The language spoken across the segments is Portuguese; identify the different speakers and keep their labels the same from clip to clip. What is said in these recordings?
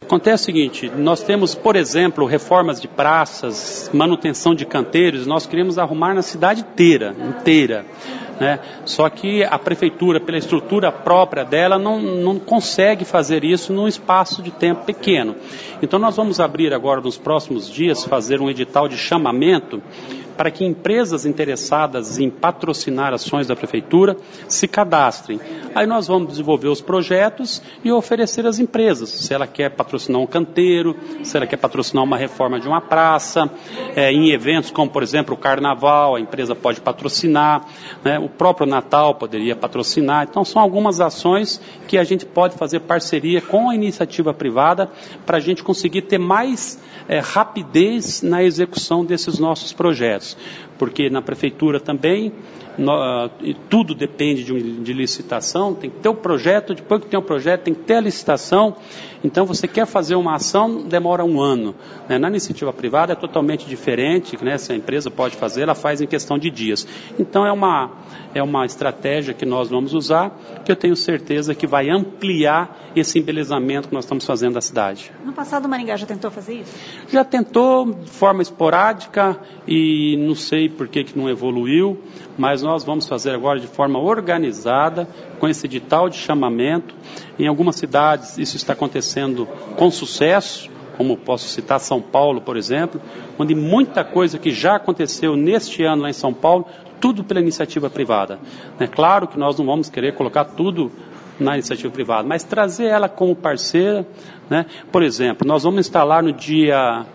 Speaker 1: Acontece o seguinte, nós temos, por exemplo, reformas de praças, manutenção de canteiros, nós queremos arrumar na cidade inteira. Né? Só que a prefeitura, pela estrutura própria dela, não consegue fazer isso num espaço de tempo pequeno. Então nós vamos abrir agora, nos próximos dias, fazer um edital de chamamento para que empresas interessadas em patrocinar ações da prefeitura se cadastrem. Aí nós vamos desenvolver os projetos e oferecer às empresas, se ela quer patrocinar um canteiro, se ela quer patrocinar uma reforma de uma praça, em eventos como, por exemplo, o Carnaval, a empresa pode patrocinar, né? O próprio Natal poderia patrocinar. Então são algumas ações que a gente pode fazer parceria com a iniciativa privada para a gente conseguir ter mais rapidez na execução desses nossos projetos. Porque na prefeitura também tudo depende de licitação, tem que ter o projeto, depois que tem o projeto tem que ter a licitação. Então você quer fazer uma ação, demora um ano. Né? Na iniciativa privada é totalmente diferente, né? Se a empresa pode fazer, ela faz em questão de dias. Então é uma estratégia que nós vamos usar, que eu tenho certeza que vai ampliar esse embelezamento que nós estamos fazendo da cidade.
Speaker 2: No passado o Maringá já tentou fazer isso?
Speaker 1: Já tentou de forma esporádica e não sei por que não evoluiu, mas nós vamos fazer agora de forma organizada, com esse edital de chamamento. Em algumas cidades isso está acontecendo com sucesso, como posso citar São Paulo, por exemplo, onde muita coisa que já aconteceu neste ano lá em São Paulo, tudo pela iniciativa privada. É claro que nós não vamos querer colocar tudo na iniciativa privada, mas trazer ela como parceira, né? Por exemplo, nós vamos instalar no dia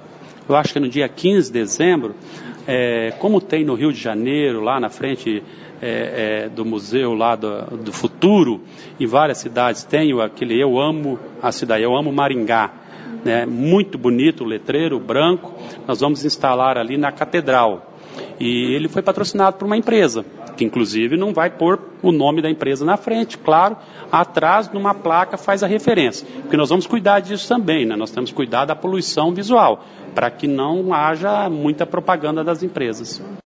Speaker 1: 15 de dezembro, como tem no Rio de Janeiro, lá na frente do museu lá do futuro, em várias cidades tem aquele Eu Amo a Cidade, Eu Amo Maringá, né? Muito bonito o letreiro branco, nós vamos instalar ali na Catedral. E ele foi patrocinado por uma empresa, que inclusive não vai pôr o nome da empresa na frente, claro, atrás de uma placa faz a referência, porque nós vamos cuidar disso também, né? Nós temos que cuidar da poluição visual, para que não haja muita propaganda das empresas.